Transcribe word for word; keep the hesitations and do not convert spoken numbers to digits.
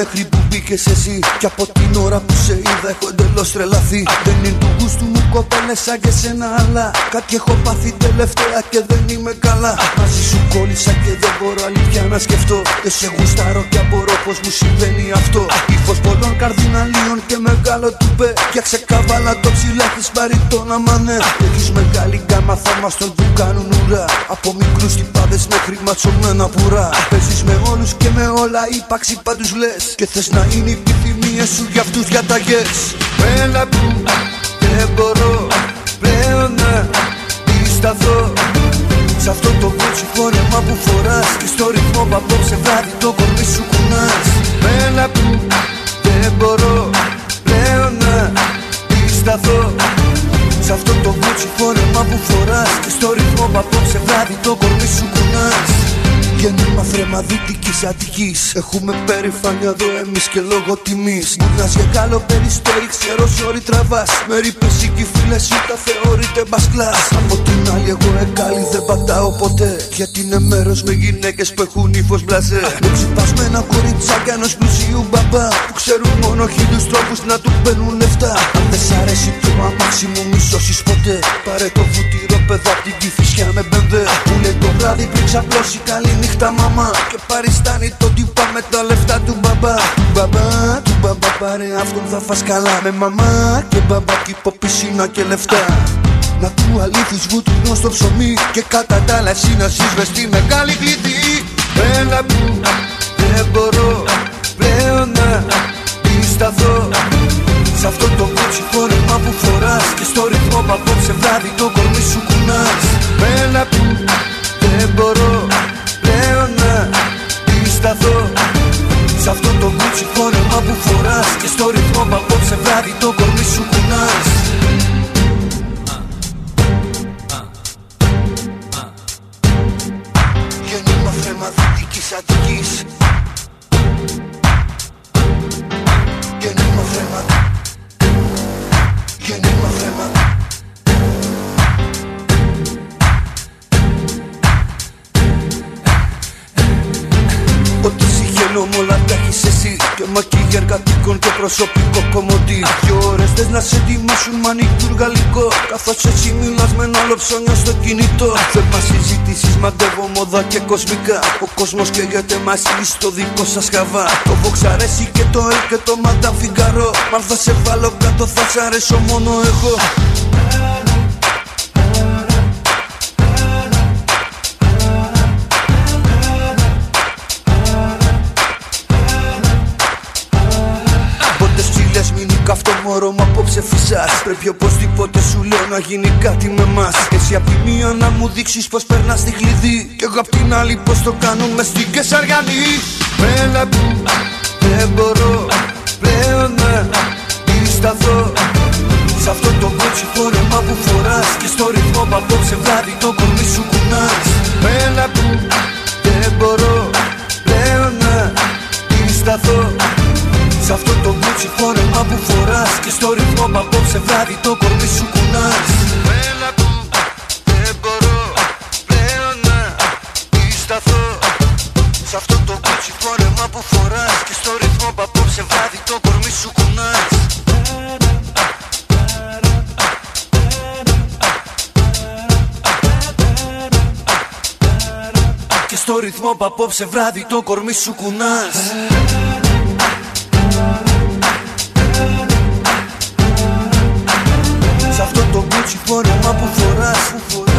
μέχρι που μπήκες εσύ. Κι από την ώρα που σε είδα έχω εντελώς τρελαθεί. Δεν είναι του γούστου μου κοπέλες σαν και σένα, αλλά κάτι έχω πάθει τελευταία και δεν είμαι καλά. Μαζί σου κόλλησα και δεν μπορώ αλήθεια να σκεφτώ. Και σε γουστάρω και απορώ πως μου συμβαίνει αυτό. Ήχος πολλών καρδιναλίων και μεγάλο τουπέ. Φτιάξε καβάλα το ψηλά της μπαριτόνα μανέ. Έχεις μεγάλη γκάμα θα μας τον που κάνουν ουρά. Από μικρούς τυπάδες μέχρι ματσωμένα πουρά. Παίζεις με όλους και με όλα, ύπαρξη πάντους λες. Και θες να είναι οι επιθυμίες σου για αυτούς διαταγές. Έλα που δεν μπορώ πλέον να σταθώ σ' αυτό το βούτσι φόρεμα που φοράς. Και στο ρυθμό που απόψε βράδυ το κορμί σου κουνάς. Έλα που δεν μπορώ πλέον να σταθώ σ' αυτό το βούτσι φόρεμα που φοράς. Και στο ρυθμό που απόψε βράδυ το κορμί σου κουνάς. Γέννημα θρέμα δυτικής Αττικής. Έχουμε περηφάνεια εδώ εμείς και λόγω τιμής. Μουνάς για Γάλλο περιστέρι, ξέρω σόρι τραβάς. Με ρήπες ή κι φίλες ή τα θεωρείτε μπασκλάς. Από την άλλη εγώ εγκάλι δεν πατάω ποτέ. Γιατί είναι μέρος με γυναίκες που έχουν ύφος μπλαζέ. Με ξυπασμένα κοριτσάκια ενός πλουσίου μπαμπά που ξέρουν μόνο χίλιους τρόπους να του παίρνουν λεφτά. Αν δεν σ' αρέσει το αμάξι μου μη σώσεις ποτέ. Πάρε το βουτυρό παιδά απ' την Κηφισιά με μπενδέ. Που λέει το βράδυ πριν ξαπλώσει καλή νύχτα μαμά. Και παριστάνει το τύπα με τα λεφτά του μπαμπά. Του μπαμπά, του μπαμπά πάρε αυτόν θα φας καλά. Με μαμά και μπαμπάκι από πισίνα και λεφτά. Να του αλήθεις βούτυνο στο ψωμί. Και κατά τα άλλα εσύ να ζεις μες στη μεγάλη κλειδί. Έλα που δεν μπορώ πλέον να σταθώ σ' αυτό το βούτσι φόρεμα που φοράς. Και στο ρυθμό που απόψε βράδυ το κορμί σου κουνάς. Έλα που δεν μπορώ πλέον να σταθώ σ' αυτό το βούτσι φόρεμα που φοράς. Και στο ρυθμό που απόψε βράδυ το κορμί σου κουνάς. Γέννημα θρέμα δυτικής Αττικής. Γέννημα θρέμα, γέννημα θρέμα. Ό,τι συγχαίνω μ' όλα τα έχεις εσύ. Και μακίγια εργατικών και προσωπικό κομμωτή. Δυο ώρες θες να σε ετοιμάσουν μανικούρ γαλλικό. Καθώς έτσι μιλάς με ένα άλλο ψώνιο στο κινητό. Θέμα συζητήσεις μαντεύω μόδα και κοσμικά. Ο κόσμος καίγεται μαζί στο δικό σας χαβά. Το Vox αρέσει και το Ελ και το Madame Figaro. Μα αν θα σε βάλω κάτω θα σ' αρέσω μόνο εγώ. Αυτό μωρό μου απόψε φυσάς. Πρέπει οπωσδήποτε σου λέω να γίνει κάτι με μας. Εσύ απ' τη μία να μου δείξεις πως περνάς τη κλειδί. Κι εγώ απ' την άλλη πως το κάνουμε στην Κεσαριανή. Έλα που δεν μπορώ πλέον να σταθώ σ' αυτό το βούτσι φόρεμα που φοράς. Και στο ρυθμό που απόψε βράδυ το κορμί σου κουνάς. Έλα που δεν μπορώ πλέον να σταθώ σ' αυτό το βούτσι φόρεμα που φοράς. Και στο ρυθμό που απόψε βράδυ το κορμί σου κουνάς. Έλα που δεν μπορώ πλέον να σταθώ σ' αυτό το βούτσι φόρεμα που φοράς. Και στο ρυθμό που απόψε βράδυ το κορμί σου κουνάς. Και στο ρυθμό που απόψε βράδυ το κορμί σου κουνάς. Σ' αυτό το βούτσι φόρεμα που φοράς.